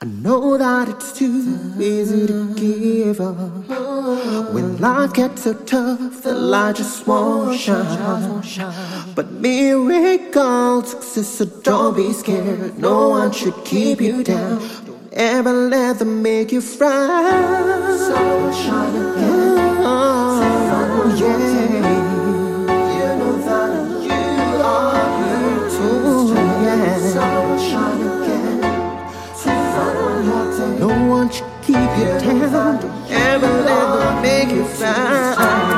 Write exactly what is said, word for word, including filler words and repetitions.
I know that it's too easy to give up. When life gets so tough, the light just won't shine. But miracles exist, so don't be scared. No one should keep you down. Don't ever let them make you frown. So shine again. Oh, yeah. You know that you are beautiful. Yeah. So shine again. No one should keep you down. Don't ever let them make you frown.